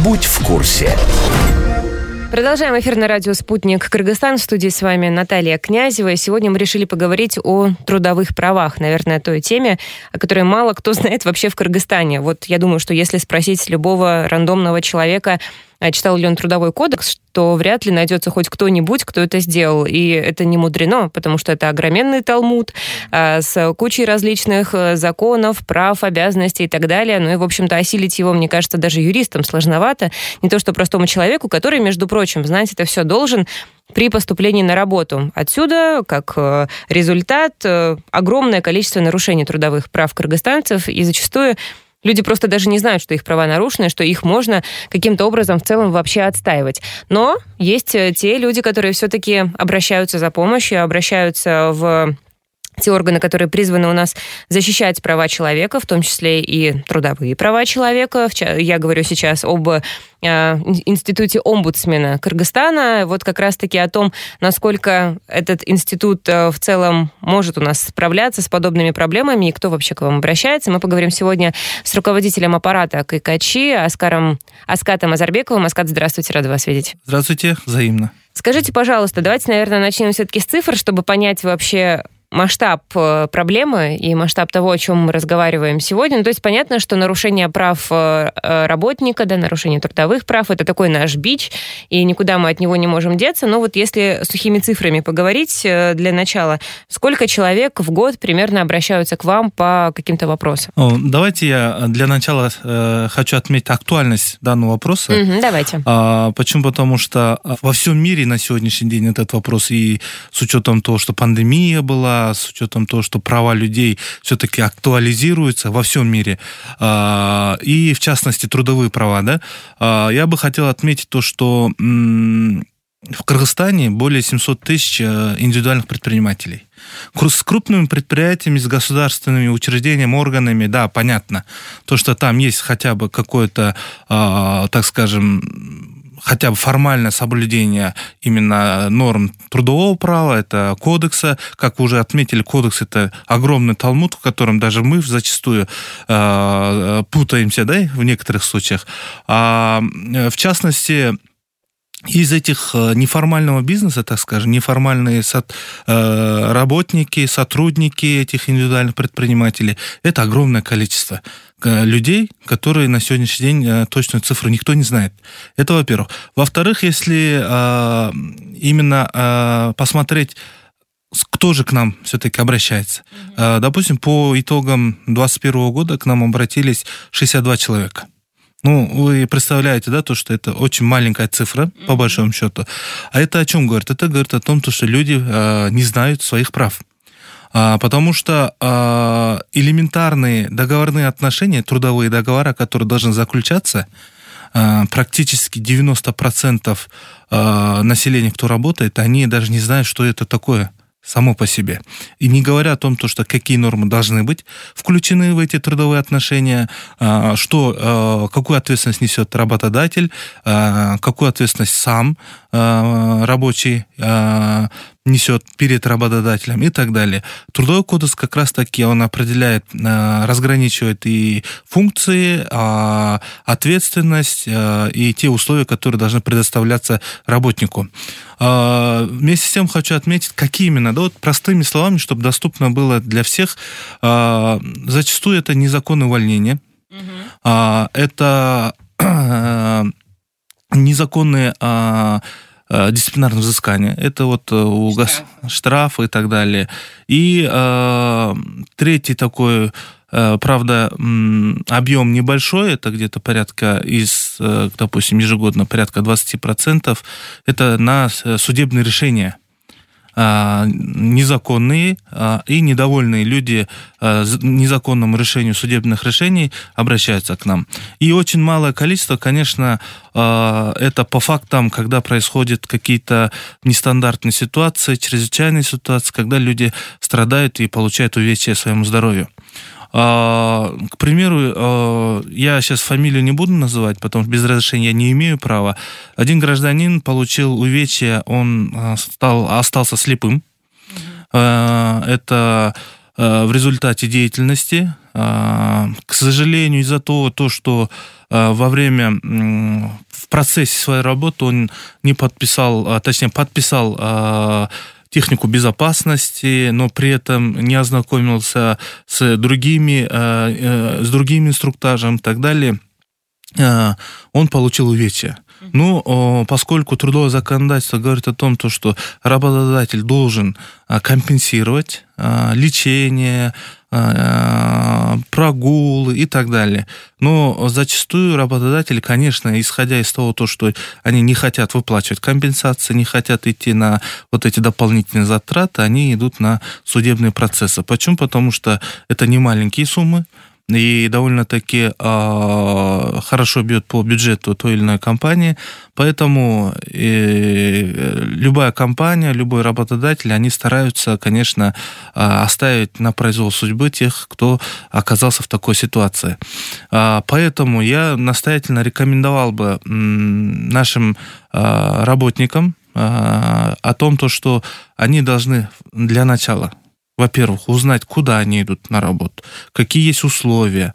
Будь в курсе. Продолжаем эфир на радио «Спутник Кыргызстан». В студии с вами Наталья Князева. И сегодня мы решили поговорить о трудовых правах. Наверное, той теме, о которой мало кто знает вообще в Кыргызстане. Вот я думаю, что если спросить любого рандомного человека, читал ли он Трудовой кодекс, то вряд ли найдется хоть кто-нибудь, кто это сделал. И это не мудрено, потому что это огроменный талмуд с кучей различных законов, прав, обязанностей и так далее. Ну и, в общем-то, осилить его, мне кажется, даже юристам сложновато. Не то что простому человеку, который, между прочим, знать это все должен при поступлении на работу. Отсюда, как результат, огромное количество нарушений трудовых прав кыргызстанцев, и зачастую люди просто даже не знают, что их права нарушены, что их можно каким-то образом в целом вообще отстаивать. Но есть те люди, которые все-таки обращаются за помощью, обращаются в те органы, которые призваны у нас защищать права человека, в том числе и трудовые права человека. Я говорю сейчас об институте омбудсмена Кыргызстана. Вот как раз-таки о том, насколько этот институт в целом может у нас справляться с подобными проблемами и кто вообще к вам обращается. Мы поговорим сегодня с руководителем аппарата ККЧ Аскатом Азарбековым. Аскат, здравствуйте, рада вас видеть. Здравствуйте, взаимно. Скажите, пожалуйста, давайте, наверное, начнем все-таки с цифр, чтобы понять вообще масштаб проблемы и масштаб того, о чем мы разговариваем сегодня. Ну, то есть понятно, что нарушение прав работника, нарушение трудовых прав — это такой наш бич, и никуда мы от него не можем деться. Но вот если сухими цифрами поговорить для начала, сколько человек в год примерно обращаются к вам по каким-то вопросам? Давайте я для начала хочу отметить актуальность данного вопроса. Давайте. Почему? Потому что во всем мире на сегодняшний день этот вопрос, и с учетом того, что пандемия была, с учетом того, что права людей все-таки актуализируются во всем мире, и в частности трудовые права, я бы хотел отметить то, что в Кыргызстане более 700 тысяч индивидуальных предпринимателей. С крупными предприятиями, с государственными учреждениями, органами, да, понятно, то, что там есть хотя бы какое-то, так скажем, хотя бы формальное соблюдение именно норм трудового права, это кодекса. Как вы уже отметили, кодекс — это огромный талмуд, в котором даже мы зачастую путаемся, в некоторых случаях. В частности, из этих неформального бизнеса, так скажем, неформальные работники, сотрудники этих индивидуальных предпринимателей, это огромное количество людей, которые на сегодняшний день точную цифру никто не знает. Это во-первых. Во-вторых, если именно посмотреть, кто же к нам все-таки обращается. Допустим, по итогам 2021 года к нам обратились 62 человека. Вы представляете, то, что это очень маленькая цифра, по большому счету. А это о чем говорит? Это говорит о том, что люди не знают своих прав. Потому что элементарные договорные отношения, трудовые договора, которые должны заключаться, практически 90% населения, кто работает, они даже не знают, что это такое само по себе. И не говоря о том, что какие нормы должны быть включены в эти трудовые отношения, какую ответственность несет работодатель, какую ответственность сам рабочий несет перед работодателем и так далее. Трудовой кодекс как раз-таки он определяет, разграничивает и функции, ответственность и те условия, которые должны предоставляться работнику. Вместе с тем хочу отметить, какие именно, простыми словами, чтобы доступно было для всех. Зачастую это незаконное увольнение, это незаконные дисциплинарное взыскание, это штрафы и так далее. И третий такой, правда, объем небольшой, это где-то порядка допустим, ежегодно порядка 20%, это на судебные решения. Незаконные и недовольные люди незаконному решению судебных решений обращаются к нам. И очень малое количество, конечно, это по фактам, когда происходят какие-то нестандартные ситуации, чрезвычайные ситуации, когда люди страдают и получают увечья своему здоровью. К примеру, я сейчас фамилию не буду называть, потому что без разрешения я не имею права. Один гражданин получил увечья, он остался слепым. Это в результате деятельности. К сожалению, из-за того, что в процессе своей работы он не подписал, точнее, подписал технику безопасности, но при этом не ознакомился с другими инструктажем и так далее, он получил увечья. Ну, поскольку трудовое законодательство говорит о том, что работодатель должен компенсировать лечение, прогулы и так далее. Но зачастую работодатели, конечно, исходя из того, что они не хотят выплачивать компенсации, не хотят идти на вот эти дополнительные затраты, они идут на судебные процессы. Почему? Потому что это не маленькие суммы, и довольно-таки хорошо бьет по бюджету той или иной компании. Поэтому любая компания, любой работодатель, они стараются, конечно, оставить на произвол судьбы тех, кто оказался в такой ситуации. Поэтому я настоятельно рекомендовал бы нашим работникам о том, что они должны для начала, во-первых, узнать, куда они идут на работу, какие есть условия,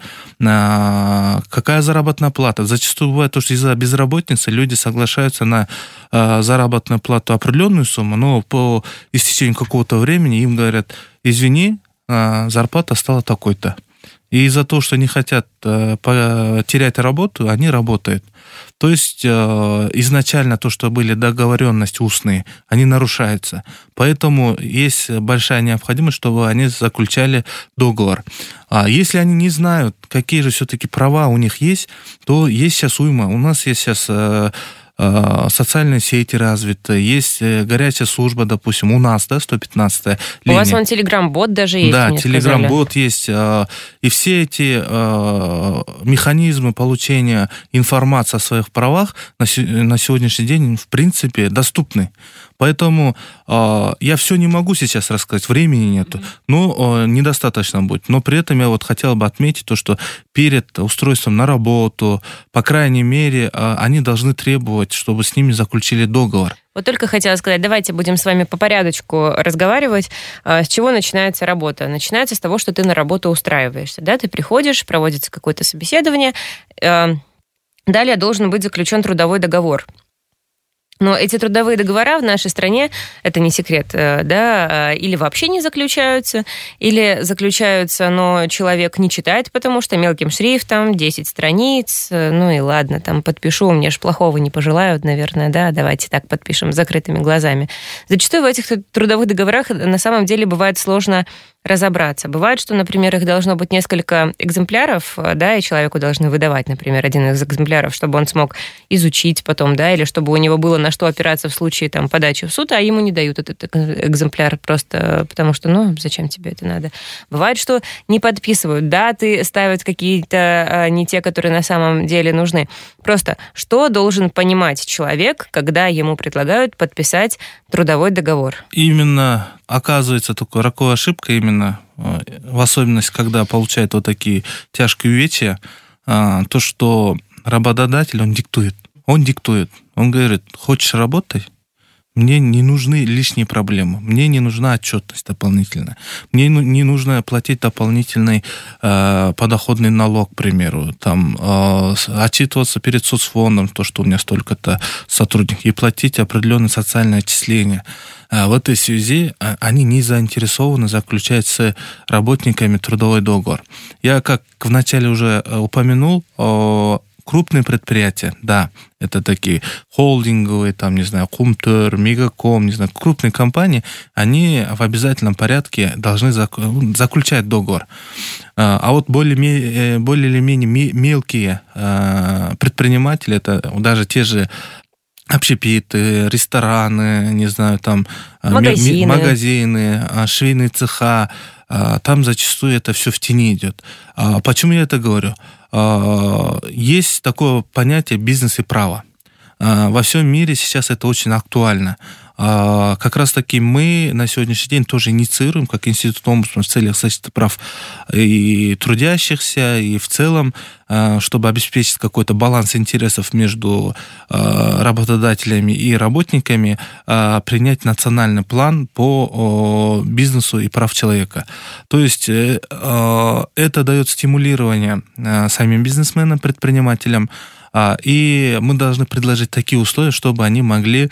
какая заработная плата. Зачастую бывает то, что из-за безработицы люди соглашаются на заработную плату определенную сумму, но по истечению какого-то времени им говорят: извини, зарплата стала такой-то. И из-за того, что не хотят терять работу, они работают. То есть изначально то, что были договоренности устные, они нарушаются. Поэтому есть большая необходимость, чтобы они заключали договор. А если они не знают, какие же все-таки права у них есть, то есть сейчас уйма. У нас есть сейчас социальные сети развиты, есть горячая служба, допустим, у нас, да, 115-я линия. У вас вон телеграм-бот даже есть, да, мне телеграм-бот есть. И все эти механизмы получения информации о своих правах на сегодняшний день, в принципе, доступны. Поэтому я все не могу сейчас рассказать, времени нету, но недостаточно будет. Но при этом я вот хотел бы отметить то, что перед устройством на работу, по крайней мере, они должны требовать, чтобы с ними заключили договор. Вот только хотела сказать, давайте будем с вами по порядочку разговаривать. С чего начинается работа? Начинается с того, что ты на работу устраиваешься. Да? Ты приходишь, проводится какое-то собеседование. Далее должен быть заключен трудовой договор. Но эти трудовые договора в нашей стране, это не секрет, да, или вообще не заключаются, или заключаются, но человек не читает, потому что мелким шрифтом, 10 страниц, ну и ладно, там подпишу, мне же плохого не пожелают, наверное, да, давайте так подпишем с закрытыми глазами. Зачастую в этих трудовых договорах на самом деле бывает сложно разобраться. Бывает, что, например, их должно быть несколько экземпляров, да, и человеку должны выдавать, например, один из экземпляров, чтобы он смог изучить потом, да, или чтобы у него было на что опираться в случае там подачи в суд, а ему не дают этот экземпляр просто потому что, ну, зачем тебе это надо? Бывает, что не подписывают, даты ставят какие-то не те, которые на самом деле нужны. Просто что должен понимать человек, когда ему предлагают подписать трудовой договор? Именно оказывается такой роковой ошибкой, именно в особенности, когда получает вот такие тяжкие увечья, то, что работодатель, он диктует. Он говорит: хочешь работать? Мне не нужны лишние проблемы, мне не нужна отчетность дополнительная, мне не нужно платить дополнительный подоходный налог, к примеру, там, отчитываться перед соцфондом, то, что у меня столько-то сотрудников, и платить определенные социальные отчисления. В этой связи они не заинтересованы заключать с работниками трудовой договор. Я, как вначале уже упомянул, крупные предприятия, да, это такие холдинговые, там, не знаю, Кумтер, Мегаком, не знаю, крупные компании, они в обязательном порядке должны заключать договор. А вот более или менее мелкие предприниматели, это даже те же общепиты, рестораны, не знаю, там магазины, швейные цеха, там зачастую это все в тени идет. Почему я это говорю? Есть такое понятие бизнес и право. Во всем мире сейчас это очень актуально. как раз-таки мы на сегодняшний день тоже инициируем, как институт омбудсмена в целях защиты прав и трудящихся, и в целом, чтобы обеспечить какой-то баланс интересов между работодателями и работниками, принять национальный план по бизнесу и прав человека. То есть это дает стимулирование самим бизнесменам, предпринимателям, и мы должны предложить такие условия, чтобы они могли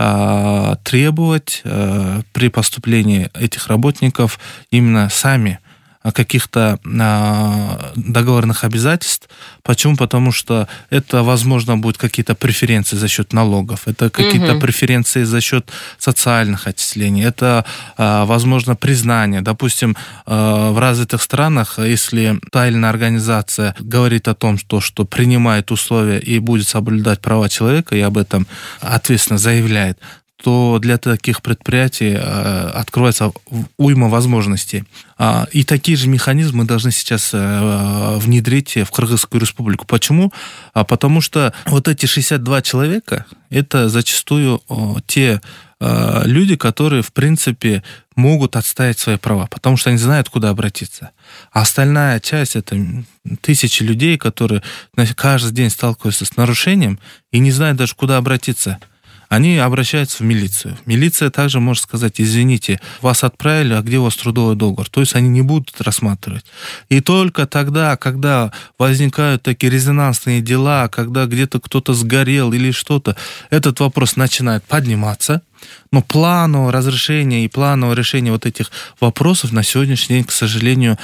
требовать при поступлении этих работников именно сами каких-то договорных обязательств. Почему? Потому что это, возможно, будут какие-то преференции за счет налогов, это какие-то преференции за счет социальных отчислений, это, возможно, признание. Допустим, в развитых странах, если та или иная организация говорит о том, что принимает условия и будет соблюдать права человека, и об этом ответственно заявляет, то для таких предприятий открывается уйма возможностей. И такие же механизмы мы должны сейчас внедрить в Кыргызскую республику. Почему? Потому что вот эти 62 человека, это зачастую те люди, которые, в принципе, могут отстаивать свои права, потому что они знают, куда обратиться. А остальная часть — это тысячи людей, которые каждый день сталкиваются с нарушением и не знают даже, куда обратиться. Они обращаются в милицию. Милиция также может сказать: извините, вас отправили, а где у вас трудовой договор? То есть они не будут рассматривать. И только тогда, когда возникают такие резонансные дела, когда где-то кто-то сгорел или что-то, этот вопрос начинает подниматься. Но планового разрешения и планового решения вот этих вопросов на сегодняшний день, к сожалению,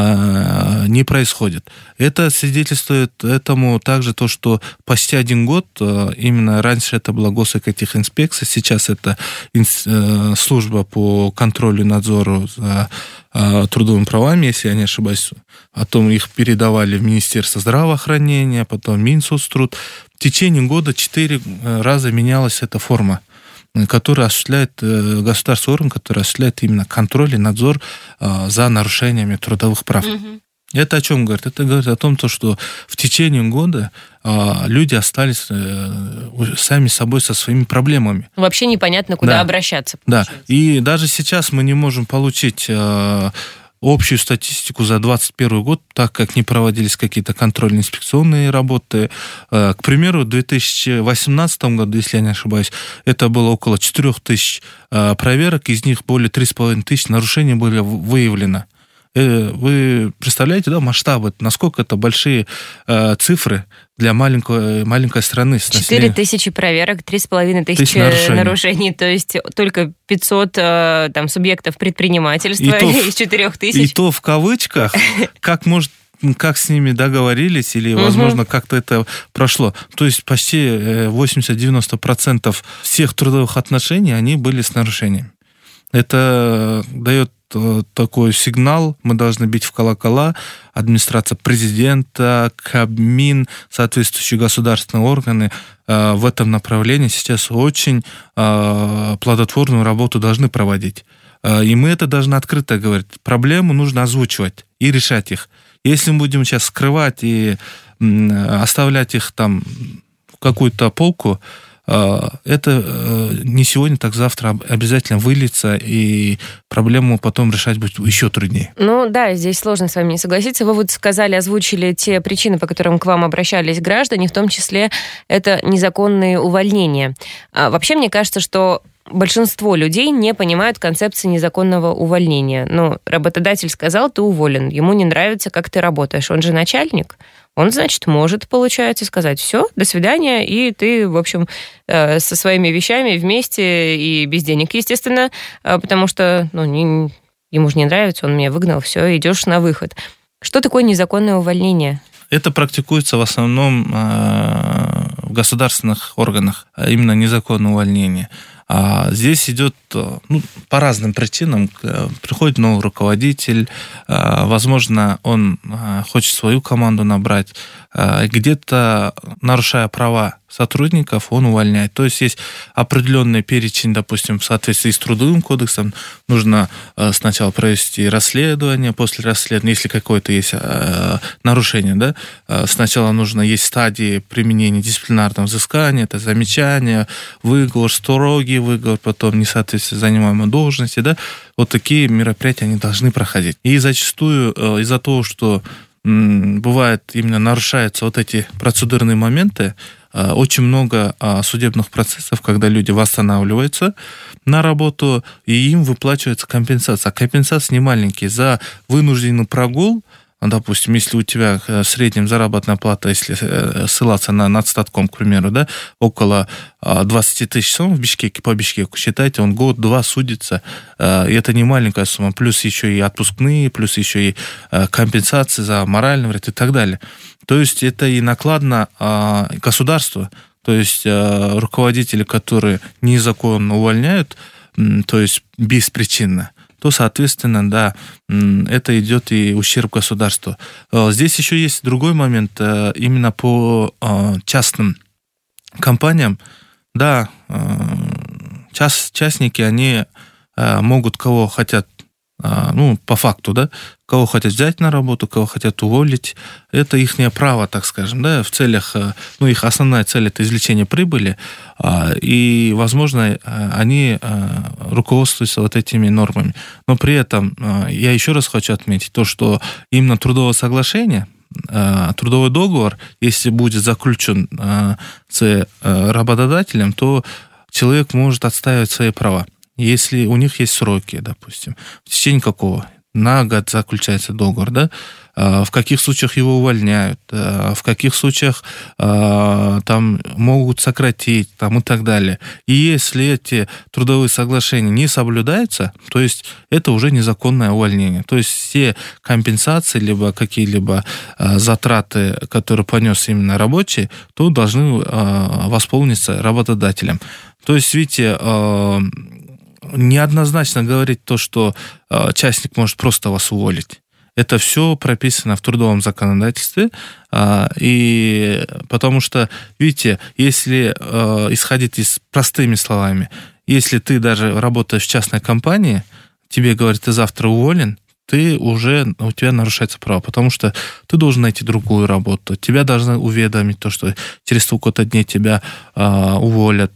не происходит. Это свидетельствует этому также то, что почти 1 год, именно раньше это была госэкотехинспекция, сейчас это служба по контролю и надзору за трудовыми правами, если я не ошибаюсь, потом их передавали в Министерство здравоохранения, потом Минсоцтруд. В течение года 4 раза менялась эта форма, который осуществляет государственный орган, который осуществляет именно контроль и надзор за нарушениями трудовых прав. Это о чем говорит? Это говорит о том, что в течение года люди остались сами собой со своими проблемами. Вообще непонятно, куда обращаться. Да, и даже сейчас мы не можем получить общую статистику за 2021 год, так как не проводились какие-то контрольно-инспекционные работы. К примеру, в 2018 году, если я не ошибаюсь, это было около 4000 проверок, из них более 3500 нарушений были выявлено. Вы представляете, да, масштабы, насколько это большие цифры для маленькой страны с населением? 4000 проверок, 3500 нарушений, то есть только 500 субъектов предпринимательства из 4000. И то в кавычках, как с ними договорились, или, возможно, как-то это прошло. То есть почти 80-90% всех трудовых отношений, они были с нарушением. Это дает такой сигнал, мы должны бить в колокола, администрация президента, Кабмин, соответствующие государственные органы в этом направлении сейчас очень плодотворную работу должны проводить. И мы это должны открыто говорить. Проблему нужно озвучивать и решать их. Если мы будем сейчас скрывать и оставлять их там в какую-то полку, это не сегодня, так завтра обязательно выльется, и проблему потом решать будет еще труднее. Ну да, здесь сложно с вами не согласиться. Вы вот сказали, озвучили те причины, по которым к вам обращались граждане, в том числе это незаконные увольнения. Вообще, мне кажется, что большинство людей не понимают концепции незаконного увольнения. Ну, работодатель сказал, ты уволен, ему не нравится, как ты работаешь, он же начальник. Он, значит, может, получается, сказать: все, до свидания, и ты, в общем, со своими вещами вместе и без денег, естественно, потому что ему же не нравится, он меня выгнал, все, идешь на выход. Что такое незаконное увольнение? Это практикуется в основном в государственных органах, а именно незаконное увольнение. Здесь идет по разным причинам приходит новый руководитель, возможно, он хочет свою команду набрать, где-то, нарушая права сотрудников, он увольняет. То есть определенный перечень, допустим, в соответствии с Трудовым кодексом, нужно сначала провести расследование, после расследования, если какое-то есть нарушение, да, сначала есть стадии применения дисциплинарного взыскания, это замечание, выговор, строгий выговор, потом несоответствие занимаемой должности, да, вот такие мероприятия, они должны проходить. И зачастую из-за того, что бывает именно нарушаются вот эти процедурные моменты, очень много судебных процессов, когда люди восстанавливаются на работу, и им выплачивается компенсация. А компенсации не маленькие. За вынужденный прогул, допустим, если у тебя в среднем заработная плата, если ссылаться на Нацстатком, к примеру, да, около 20 тысяч сом в Бишкеке, по Бишкеку, считайте, он год-два судится, и это не маленькая сумма, плюс еще и отпускные, плюс еще и компенсации за моральный вред и так далее. То есть это и накладно государству, то есть руководители, которые незаконно увольняют, то есть беспричинно, то, соответственно, да, это идет и ущерб государству. Здесь еще есть другой момент, именно по частным компаниям. Да, частники, они могут кого хотят, по факту, да, кого хотят взять на работу, кого хотят уволить. Это их право, так скажем, да, в целях, их основная цель – это извлечение прибыли, и, возможно, они руководствуются вот этими нормами. Но при этом я еще раз хочу отметить то, что именно трудовое соглашение, трудовой договор, если будет заключен с работодателем, то человек может отстаивать свои права. Если у них есть сроки, допустим, в течение какого? На год заключается договор, да? В каких случаях его увольняют, в каких случаях там могут сократить, там, и так далее. И если эти трудовые соглашения не соблюдаются, то есть это уже незаконное увольнение. То есть все компенсации, либо какие-либо затраты, которые понес именно рабочий, то должны восполниться работодателем. То есть, видите, неоднозначно говорить то, что частник может просто вас уволить. Это все прописано в трудовом законодательстве, и потому что, видите, если исходить из простыми словами, если ты даже работаешь в частной компании, тебе говорят, ты завтра уволен, у тебя нарушается право, потому что ты должен найти другую работу. Тебя должны уведомить то, что через сколько-то дней тебя уволят.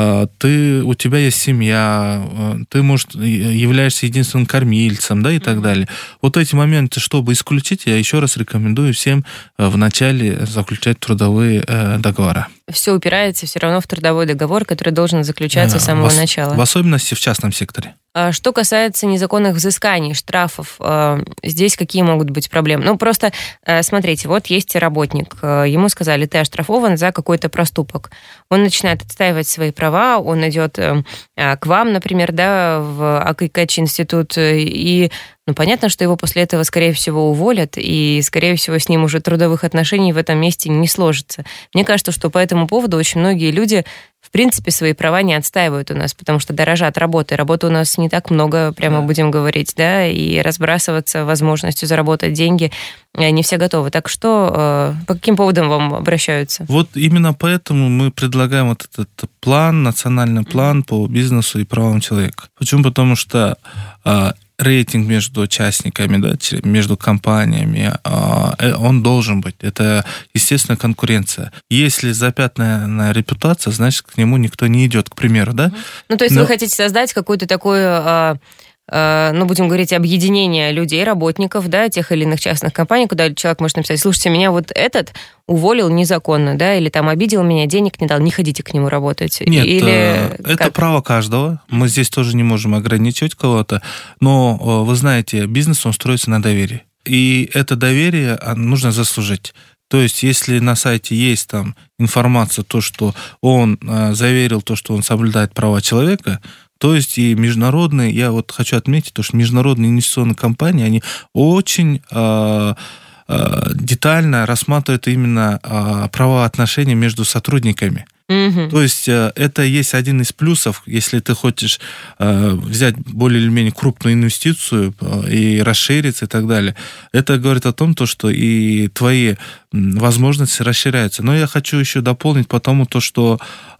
У тебя есть семья, ты, может, являешься единственным кормильцем, да, и так далее. Вот эти моменты, чтобы исключить, я еще раз рекомендую всем вначале заключать трудовые договора. Все упирается все равно в трудовой договор, который должен заключаться с самого начала. В особенности в частном секторе. Что касается незаконных взысканий, штрафов, здесь какие могут быть проблемы? Просто смотрите, вот есть работник, ему сказали, ты оштрафован за какой-то проступок. Он начинает отстаивать свои права, он идет к вам, например, да, в АККЧ институт, и понятно, что его после этого, скорее всего, уволят, и, скорее всего, с ним уже трудовых отношений в этом месте не сложится. Мне кажется, что по этому поводу очень многие люди, в принципе, свои права не отстаивают у нас, потому что дорожат работой. Работы у нас не так много, прямо будем говорить, да, и разбрасываться возможностью заработать деньги не все готовы. Так что, по каким поводам вам обращаются? Вот именно поэтому мы предлагаем вот этот план, национальный план по бизнесу и правам человека. Почему? Потому что рейтинг между участниками, да, между компаниями, он должен быть. Это, естественно, конкуренция. Если запятнанная репутация, значит, к нему никто не идет, к примеру, да? То есть вы хотите создать какой-то такой, будем говорить, объединение людей, работников, да, тех или иных частных компаний, куда человек может написать, слушайте, меня вот этот уволил незаконно, да, или там обидел меня, денег не дал, не ходите к нему работать. Нет, или это право каждого. Мы здесь тоже не можем ограничивать кого-то, но вы знаете, бизнес, он строится на доверии. И это доверие нужно заслужить. То есть, если на сайте есть там информация, то, что он заверил, то, что он соблюдает права человека, то есть и международные, я вот хочу отметить, то, что международные инвестиционные компании, они очень детально рассматривают именно правоотношения между сотрудниками. То есть это есть один из плюсов, если ты хочешь взять более или менее крупную инвестицию и расшириться и так далее. Это говорит о том, что и твои возможности расширяются. Но я хочу еще дополнить что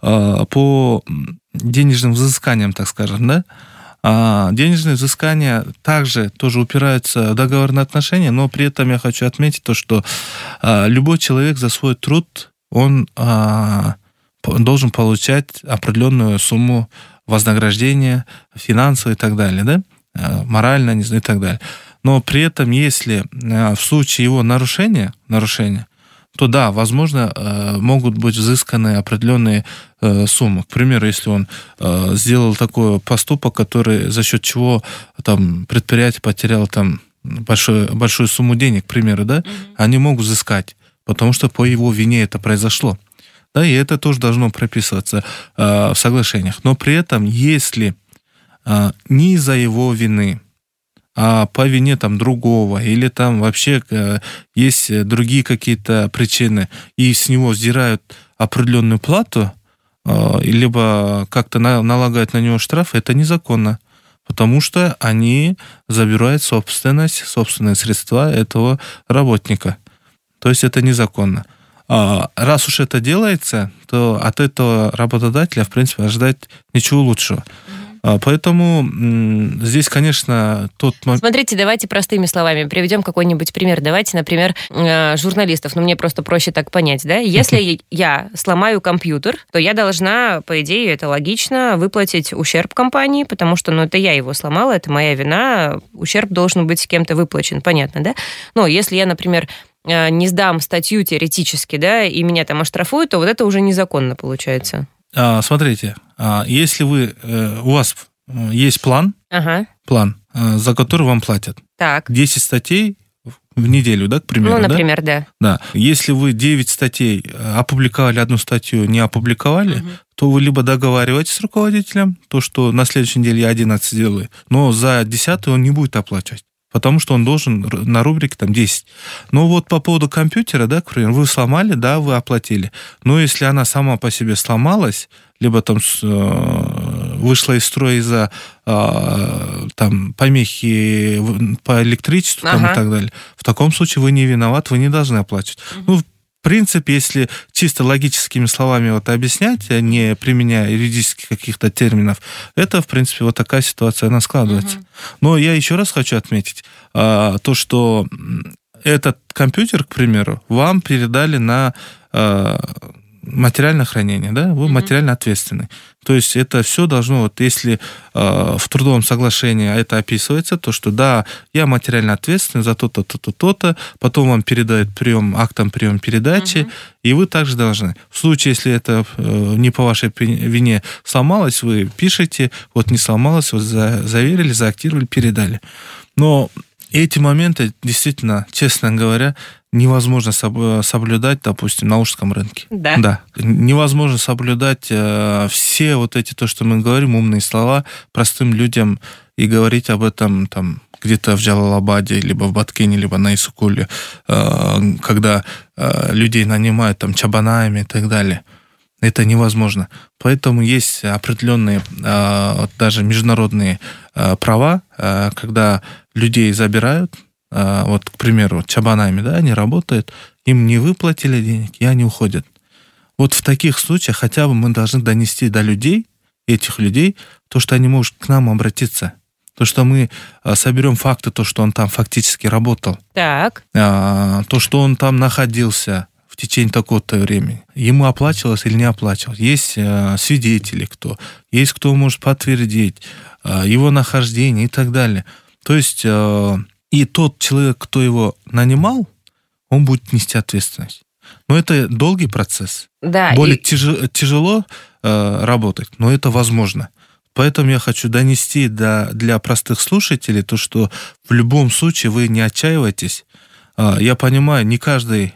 по денежным взысканиям, так скажем, да, денежные взыскания также тоже упираются в договорные отношения, но при этом я хочу отметить что любой человек за свой труд, он должен получать определенную сумму вознаграждения, финансовое и так далее, да, морально, не знаю, и так далее. Но при этом, если в случае его нарушения, то да, возможно, могут быть взысканы определенные суммы. К примеру, если он сделал такой поступок, который за счет чего там предприятие потеряло там большую сумму денег, к примеру, да, они могут взыскать, потому что по его вине это произошло. Да, и это тоже должно прописываться в соглашениях. Но при этом, если не из-за его вины, а по вине там другого, или там вообще есть другие какие-то причины, и с него сдирают определенную плату, либо как-то налагают на него штраф, это незаконно, потому что они забирают собственные средства этого работника. То есть это незаконно. Раз уж это делается, то от этого работодателя, в принципе, ожидать ничего лучшего. Поэтому здесь, конечно, Смотрите, давайте простыми словами приведем какой-нибудь пример. Давайте, например, журналистов. Мне просто проще так понять, да? Если я сломаю компьютер, то я должна, по идее, это логично, выплатить ущерб компании, потому что, это я его сломала, это моя вина, ущерб должен быть кем-то выплачен, понятно, да? Но если я, например, не сдам статью теоретически, да, и меня там оштрафуют, то это уже незаконно получается. Смотрите, если у вас есть план, за который вам платят. Так. 10 статей в неделю, да, к примеру? Например, да. Да. Если вы 9 статей опубликовали, одну статью не опубликовали, то вы либо договариваетесь с руководителем, что на следующей неделе я 11 делаю, но за 10 он не будет оплачивать, потому что он должен на рубрике там 10. Но по поводу компьютера, да, к примеру, вы сломали, да, вы оплатили. Но если она сама по себе сломалась, либо там вышла из строя из-за там помехи по электричеству там, и так далее, в таком случае вы не виноват, вы не должны оплачивать. В принципе, если чисто логическими словами объяснять, не применяя юридических каких-то терминов, это, в принципе, такая ситуация, она складывается. Но я еще раз хочу отметить что этот компьютер, к примеру, вам передали на материальное хранение, да, вы материально ответственны. То есть это все должно, если в трудовом соглашении это описывается, то что да, я материально ответственен за то-то, то-то, то-то, потом вам передают актом прием передачи, и вы также должны. В случае, если это не по вашей вине сломалось, вы пишете, не сломалось, заверили, заактировали, передали. Но эти моменты действительно, честно говоря, невозможно соблюдать, допустим, на ужском рынке. Да. Невозможно соблюдать все эти, то, что мы говорим, умные слова простым людям и говорить об этом там где-то в Джалалабаде, либо в Баткене, либо на Исукуле, когда людей нанимают там чабанами и так далее. Это невозможно. Поэтому есть определенные даже международные права, когда людей забирают, к примеру, чабанами, да, они работают, им не выплатили денег, и они уходят. В таких случаях хотя бы мы должны донести до людей, этих людей, то, что они могут к нам обратиться. То, что мы соберем факты, то, что он там фактически работал. Так. То, что он там находился в течение такого-то времени. Ему оплачивалось или не оплачивалось. Есть свидетели, есть кто может подтвердить его нахождение и так далее. То есть и тот человек, кто его нанимал, он будет нести ответственность. Но это долгий процесс. Да, более тяжело работать, но это возможно. Поэтому я хочу донести для простых слушателей то, что в любом случае вы не отчаивайтесь. Я понимаю, не каждый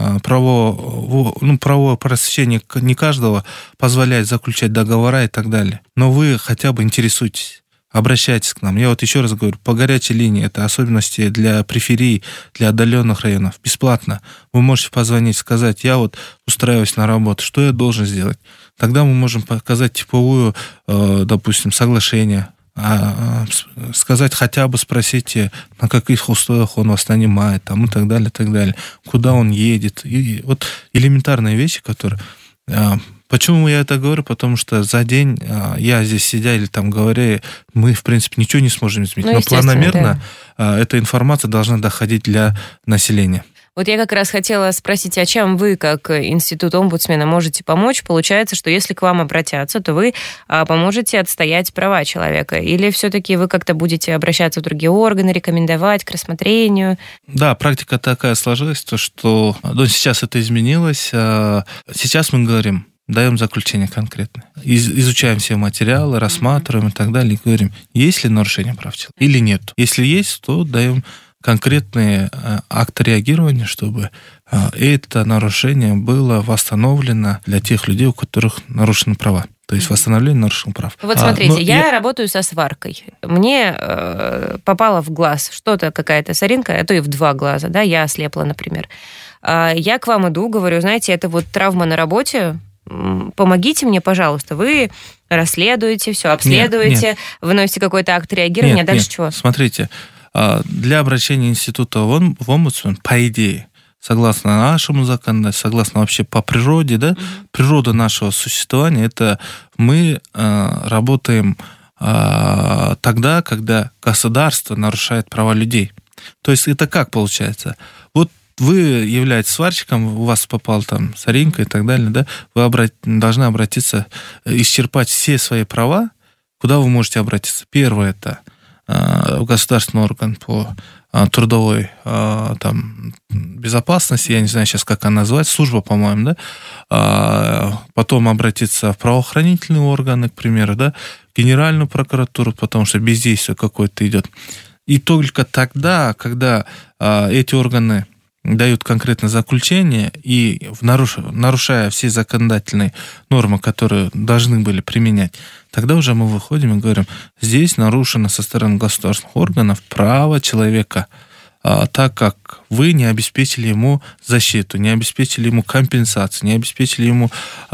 правовое просвещение не каждого позволяет заключать договора и так далее. Но вы хотя бы интересуйтесь. обращайтесь к нам. Я вот еще раз говорю, по горячей линии, это особенности для периферии, для отдаленных районов, бесплатно. Вы можете позвонить, сказать, я вот устраиваюсь на работу, что я должен сделать? Тогда мы можем показать типовую, допустим, соглашение, сказать, хотя бы спросите, на каких условиях он вас нанимает, там, и так далее, куда он едет. И вот элементарные вещи, которые... Почему я это говорю? Потому что за день я здесь сидя или там говоря, мы, в принципе, ничего не сможем изменить. Но планомерно эта информация должна доходить для населения. Вот я как раз хотела спросить, а чем вы, как институт омбудсмена, можете помочь? Получается, что если к вам обратятся, то вы поможете отстоять права человека? Или все-таки вы как-то будете обращаться в другие органы, рекомендовать к рассмотрению? Да, практика такая сложилась, то что сейчас это изменилось. Сейчас мы говорим, даем заключение конкретное. Изучаем все материалы, рассматриваем и так далее, и говорим, есть ли нарушение прав человека или нет. Если есть, то даем конкретные акты реагирования, чтобы это нарушение было восстановлено для тех людей, у которых нарушены права. То есть восстановление нарушенных прав. Вот смотрите, я работаю со сваркой. Мне попало в глаз что-то, какая-то соринка, а то и в 2 глаза, да, я ослепла, например. Я к вам иду, говорю, знаете, это вот травма на работе, помогите мне, пожалуйста. Вы расследуете, все обследуете, выносите какой-то акт реагирования, дальше чего? Смотрите, для обращения института в омбудсмен, по идее, согласно нашему законодательству, согласно вообще по природе, да, природа нашего существования, это мы работаем тогда, когда государство нарушает права людей. То есть это как получается? Вот вы являетесь сварщиком, у вас попал там соринка и так далее, да, вы должны обратиться, исчерпать все свои права. Куда вы можете обратиться? Первое – это государственный орган по трудовой там, безопасности, я не знаю сейчас, как она называется, служба, по-моему, да, потом обратиться в правоохранительные органы, к примеру, да, Генеральную прокуратуру, потому что бездействие какое-то идет. И только тогда, когда эти органы дают конкретное заключение и, нарушая все законодательные нормы, которые должны были применять, тогда уже мы выходим и говорим, здесь нарушено со стороны государственных органов право человека, так как вы не обеспечили ему защиту, не обеспечили ему компенсацию, не обеспечили ему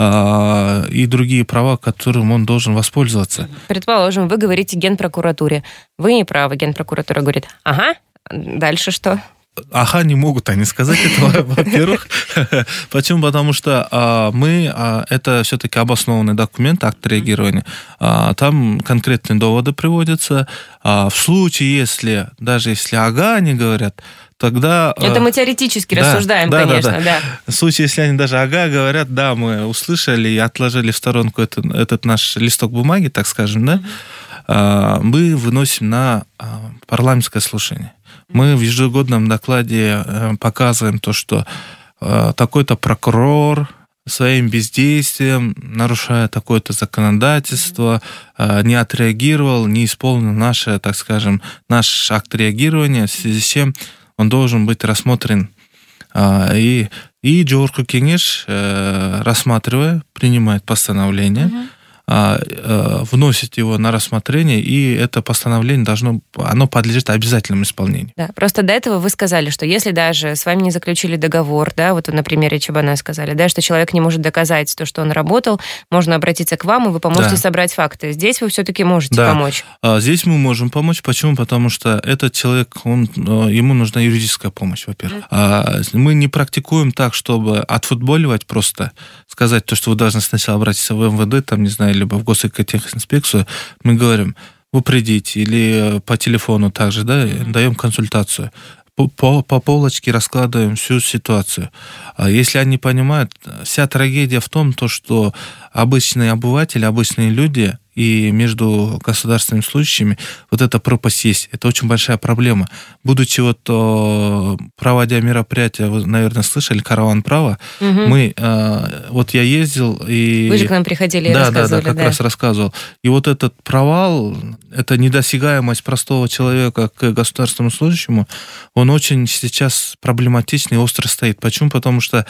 и другие права, которым он должен воспользоваться. Предположим, вы говорите Генпрокуратуре. Вы не правы, Генпрокуратура говорит, ага, дальше что? Ага, не могут они сказать этого, во-первых. Почему? Потому что это все-таки обоснованный документ, акт реагирования. Там конкретные доводы приводятся. В случае, даже если ага не говорят, тогда... Это мы теоретически рассуждаем, конечно. Да. В случае, если они даже ага говорят, да, мы услышали и отложили в сторонку этот наш листок бумаги, так скажем, да, мы выносим на парламентское слушание. Мы в ежегодном докладе показываем то, что такой-то прокурор своим бездействием, нарушая такое-то законодательство, не отреагировал, не исполнил наш акт реагирования, в связи с чем он должен быть рассмотрен. И Жогорку кеңеш, рассматривая, принимает постановление, вносит его на рассмотрение, и это постановление оно подлежит обязательному исполнению. Да, просто до этого вы сказали, что если даже с вами не заключили договор, да, вот на примере Чебана сказали, да, что человек не может доказать то, что он работал, можно обратиться к вам, и вы поможете собрать факты. Здесь вы все-таки можете помочь. Здесь мы можем помочь. Почему? Потому что этот человек, ему нужна юридическая помощь, во-первых. Мы не практикуем так, чтобы отфутболивать просто, сказать то, что вы должны сначала обратиться в МВД, там, не знаю, либо в госэкотехинспекцию, мы говорим, вы придите, или по телефону также, да, даем консультацию. По полочке раскладываем всю ситуацию. Если они понимают, вся трагедия в том, что обычные обыватели, обычные люди, и между государственными служащими вот эта пропасть есть. Это очень большая проблема. Будучи проводя мероприятия, вы, наверное, слышали, «Караван права», мы, я ездил и... Вы же к нам приходили и рассказывали. Да, как раз рассказывал. И вот этот провал, эта недосягаемость простого человека к государственному служащему, он очень сейчас проблематичный и остро стоит. Почему? Потому что,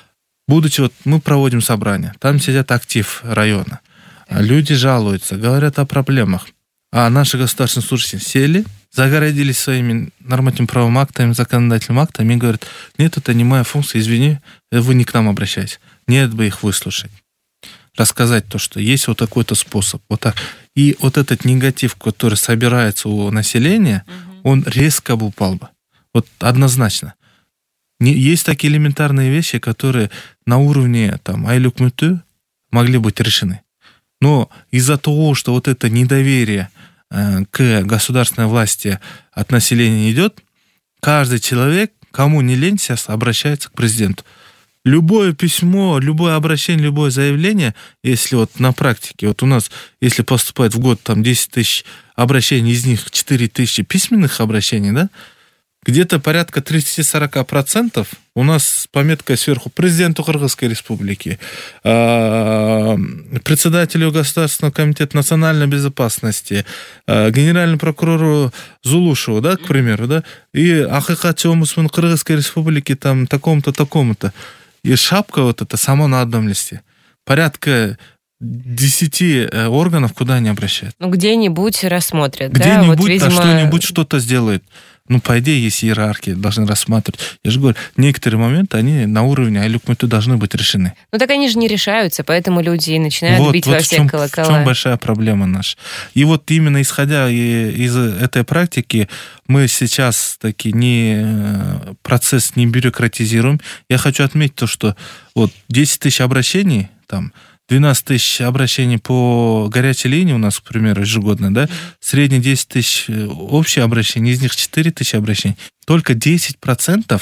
мы проводим собрания, там сидят актив района, люди жалуются, говорят о проблемах. А наши государственные служащие сели, загородились своими нормативно-правовыми актами, законодательными актами и говорят: нет, это не моя функция, извини, вы не к нам обращаетесь. Нет бы их выслушать. Рассказать то, что есть вот такой-то способ. Вот так. И вот этот негатив, который собирается у населения, он резко бы упал бы. Вот однозначно. Есть такие элементарные вещи, которые на уровне айлюк мүтү могли быть решены. Но из-за того, что вот это недоверие к государственной власти от населения идет, каждый человек, кому не лень, сейчас обращается к президенту. Любое письмо, любое обращение, любое заявление, если вот на практике, вот у нас, если поступает в год 10 тысяч обращений, из них 4 тысячи письменных обращений, да, где-то порядка 30-40% у нас с пометкой сверху: президенту Кыргызской республики, председателю Государственного комитета национальной безопасности, генеральному прокурору Зулушеву, да, к примеру, да, и Ахыкатчы омбудсману Кыргызской республики такому-то, такому-то. И шапка вот эта сама на одном листе. Порядка 10 органов, куда они обращают. Где-нибудь рассмотрят, где-нибудь, да? Вот, видимо... что-нибудь что-то сделает. По идее, есть иерархия, должны рассматривать. Я же говорю, некоторые моменты, они на уровне айлюк мүтү должны быть решены. Так они же не решаются, поэтому люди и начинают бить во все колокола. В чем большая проблема наша. И вот именно исходя из этой практики, мы сейчас процесс не бюрократизируем. Я хочу отметить то, что 10 тысяч обращений, 12 тысяч обращений по горячей линии у нас, к примеру, ежегодно, да, средние 10 тысяч общие обращения, из них 4 тысячи обращений. Только 10%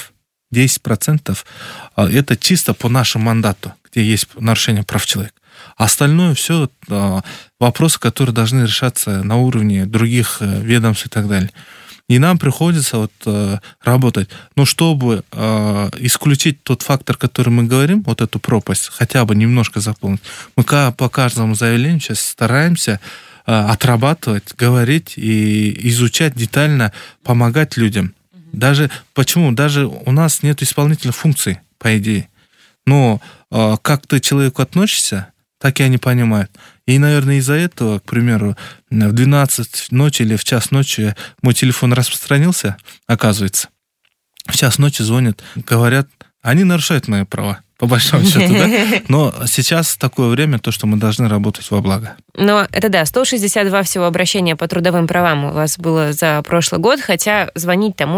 это чисто по нашему мандату, где есть нарушение прав человека. Остальное все вопросы, которые должны решаться на уровне других ведомств и так далее. И нам приходится работать. Но чтобы исключить тот фактор, который мы говорим, эту пропасть, хотя бы немножко заполнить, мы по каждому заявлению сейчас стараемся отрабатывать, говорить и изучать детально, помогать людям. Почему? Даже у нас нет исполнительных функций, по идее. Но как ты к человеку относишься, так и они понимают. И, наверное, из-за этого, к примеру, в 12 ночи или в час ночи мой телефон распространился, оказывается. В час ночи звонят, говорят, они нарушают мои права, по большому счету, да? Но сейчас такое время, то, что мы должны работать во благо. Но это да, 162 всего обращения по трудовым правам у вас было за прошлый год, хотя звонить-то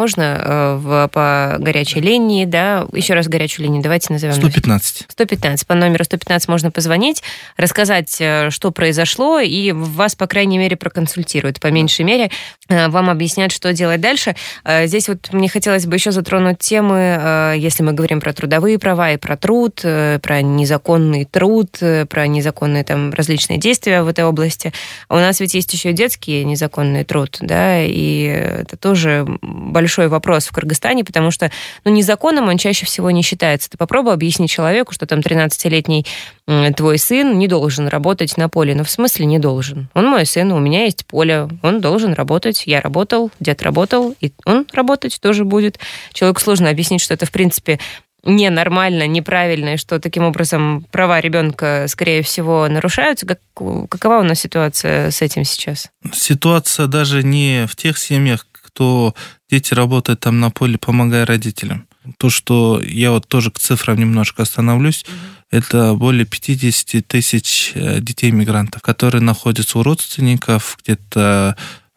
можно по горячей линии, да? Еще раз горячую линию давайте назовем. 115. 115. По номеру 115 можно позвонить, рассказать, что произошло, и вас, по крайней мере, проконсультируют. По меньшей мере, вам объяснят, что делать дальше. Здесь мне хотелось бы еще затронуть темы, если мы говорим про трудовые права и про труд, про незаконный труд, про незаконные различные действия в этой области. У нас ведь есть еще и детский незаконный труд, да, и это тоже большой вопрос в Кыргызстане, потому что незаконным он чаще всего не считается. Ты попробуй объяснить человеку, что 13-летний твой сын не должен работать на поле. В смысле не должен? Он мой сын, у меня есть поле, он должен работать, я работал, дед работал, и он работать тоже будет. Человеку сложно объяснить, что это, в принципе, ненормально, неправильно, и что таким образом права ребенка, скорее всего, нарушаются. Какова у нас ситуация с этим сейчас? Ситуация даже не в тех семьях, кто дети работают на поле, помогая родителям. То, что я тоже к цифрам немножко остановлюсь, это более 50 тысяч детей-мигрантов, которые находятся у родственников, где-то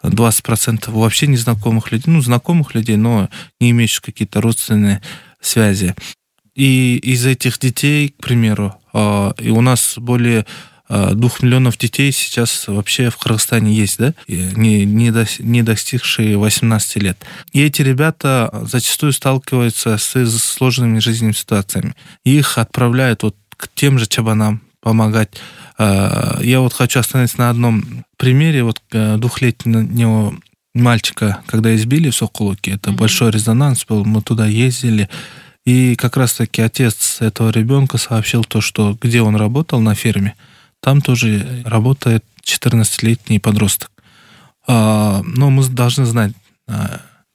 20% вообще незнакомых людей, знакомых людей, но не имеющих какие-то родственные связи. И из этих детей, к примеру, и у нас более 2 миллионов детей сейчас вообще в Кыргызстане есть, да, не достигшие 18 лет. И эти ребята зачастую сталкиваются с сложными жизненными ситуациями. Их отправляют к тем же чабанам помогать. Я хочу остановиться на одном примере 2-летнего мальчика, когда избили в Сокулуке. Это большой резонанс был, мы туда ездили. И как раз-таки отец этого ребенка сообщил что где он работал на ферме, там тоже работает 14-летний подросток. Но мы должны знать,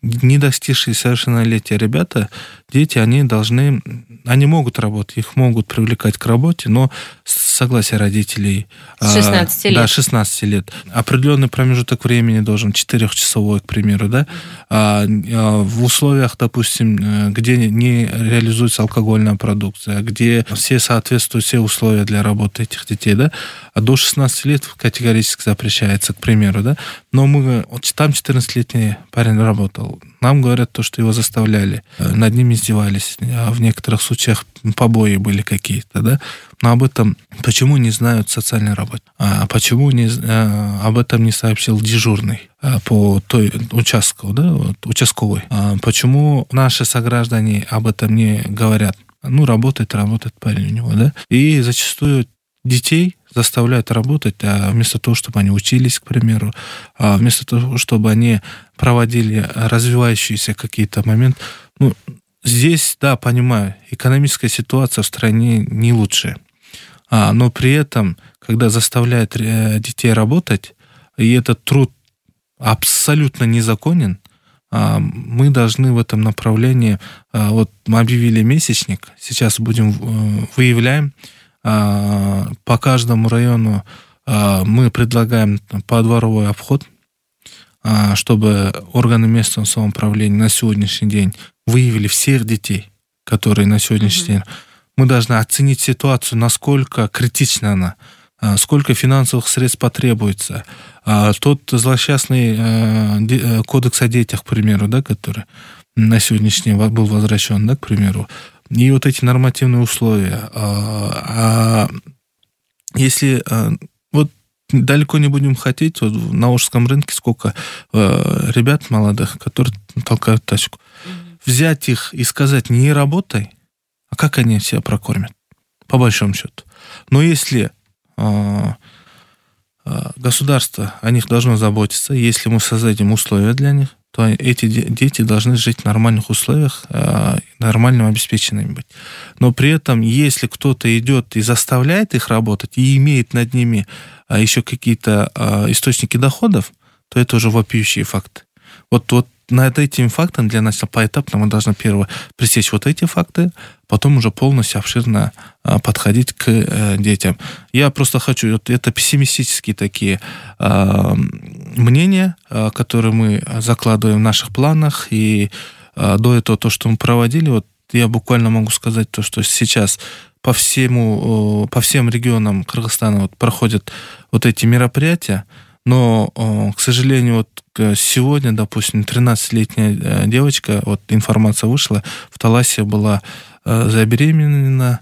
не достигшие совершеннолетия ребята, дети, они могут работать, их могут привлекать к работе, но с согласия родителей. С 16 лет. Да, 16 лет. Определенный промежуток времени должен, 4-часовой, к примеру, да. В условиях, допустим, где не реализуется алкогольная продукция, где соответствуют все условия для работы этих детей, да, а до 16 лет категорически запрещается, к примеру, да. Но там 14-летний парень работал. Нам говорят то, что его заставляли, над ним издевались, а в некоторых случаях побои были какие-то, да. Но об этом почему не знают социальные работники? Почему об этом не сообщил дежурный по той участку, да, участковый? Почему наши сограждане об этом не говорят? Работает парень у него, да. И зачастую детей заставляют работать, вместо того, чтобы они учились, к примеру, вместо того, чтобы они проводили развивающиеся какие-то моменты. Здесь, да, понимаю, экономическая ситуация в стране не лучшая. Но при этом, когда заставляют детей работать, и этот труд абсолютно незаконен, мы должны в этом направлении, мы объявили месячник, сейчас выявляем, по каждому району мы предлагаем подворовой обход, чтобы органы местного самоуправления на сегодняшний день выявили всех детей, которые на сегодняшний день. Мы должны оценить ситуацию, насколько критична она, сколько финансовых средств потребуется. Тот злосчастный кодекс о детях, к примеру, да, который на сегодняшний день был возвращен, да, к примеру, и вот эти нормативные условия. Если далеко не будем хотеть, на Волжском рынке сколько ребят молодых, которые толкают тачку. Взять их и сказать: не работай, а как они себя прокормят? По большому счету. Но если государство о них должно заботиться, если мы создадим условия для них, то эти дети должны жить в нормальных условиях, нормально обеспеченными быть. Но при этом, если кто-то идет и заставляет их работать, и имеет над ними еще какие-то источники доходов, то это уже вопиющие факты. Вот над этим фактом для нас поэтапно мы должны первое пресечь вот эти факты, потом уже полностью обширно подходить к детям. Я просто хочу, это пессимистические такие мнения, которые мы закладываем в наших планах, и до этого то, что мы проводили, я буквально могу сказать то, что сейчас по всем регионам Кыргызстана проходят эти мероприятия, но, к сожалению, сегодня, допустим, 13-летняя девочка, информация вышла, в Таласе была забеременена,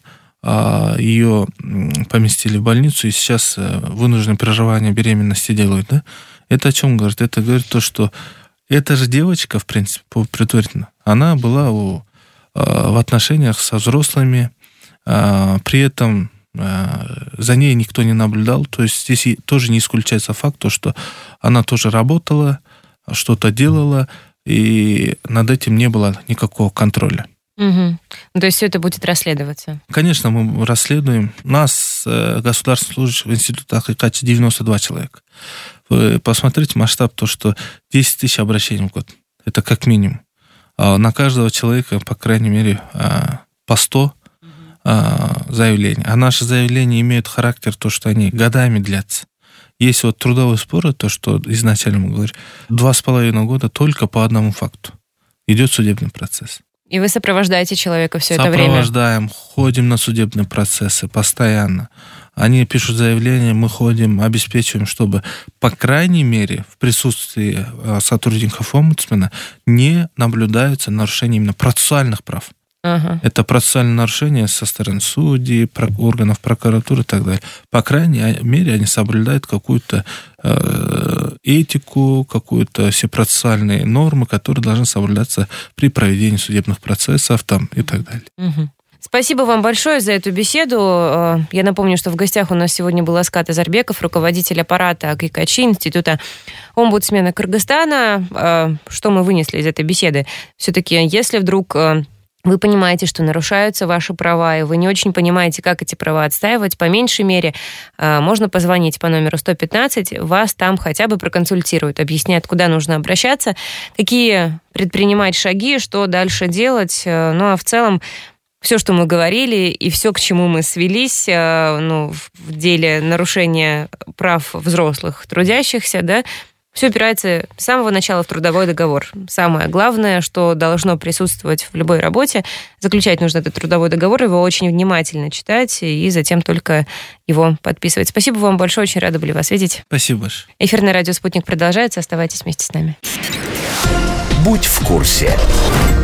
ее поместили в больницу, и сейчас вынужденное прерывание беременности делают, да? Это о чем говорит? Это говорит то, что эта же девочка, в принципе, предварительно, она была в отношениях со взрослыми, при этом за ней никто не наблюдал. То есть здесь тоже не исключается факт, то, что она тоже работала, что-то делала, и над этим не было никакого контроля. Угу. То есть все это будет расследоваться? Конечно, мы расследуем. У нас государственных служащих в институте Акыкачи 92 человека. Вы посмотрите масштаб, то, что 10 тысяч обращений в год. Это как минимум. На каждого человека, по крайней мере, по 100 заявлений. А наши заявления имеют характер, то, что они годами длятся. Есть трудовые споры, то, что изначально мы говорим, 2,5 года только по одному факту. Идет судебный процесс. И вы сопровождаете человека все это время? Сопровождаем, ходим на судебные процессы постоянно. Они пишут заявления, мы ходим, обеспечиваем, чтобы, по крайней мере, в присутствии сотрудников омбудсмена не наблюдаются нарушения именно процессуальных прав. Ага. Это процессуальное нарушение со стороны судей, органов прокуратуры и так далее. По крайней мере, они соблюдают какую-то этику, какую-то все процессуальные нормы, которые должны соблюдаться при проведении судебных процессов и так далее. Угу. Спасибо вам большое за эту беседу. Я напомню, что в гостях у нас сегодня был Аскат Азарбеков, руководитель аппарата Акыкачи, Института омбудсмена Кыргызстана. Что мы вынесли из этой беседы? Все-таки, если вдруг вы понимаете, что нарушаются ваши права, и вы не очень понимаете, как эти права отстаивать, по меньшей мере, можно позвонить по номеру 115, вас там хотя бы проконсультируют, объяснят, куда нужно обращаться, какие предпринимать шаги, что дальше делать. Ну, а в целом, все, что мы говорили, и все, к чему мы свелись, в деле нарушения прав взрослых трудящихся, да, все опирается с самого начала в трудовой договор. Самое главное, что должно присутствовать в любой работе, заключать нужно этот трудовой договор, его очень внимательно читать и затем только его подписывать. Спасибо вам большое, очень рада были вас видеть. Спасибо большое. Эфир на радио «Спутник» продолжается, оставайтесь вместе с нами. Будь в курсе.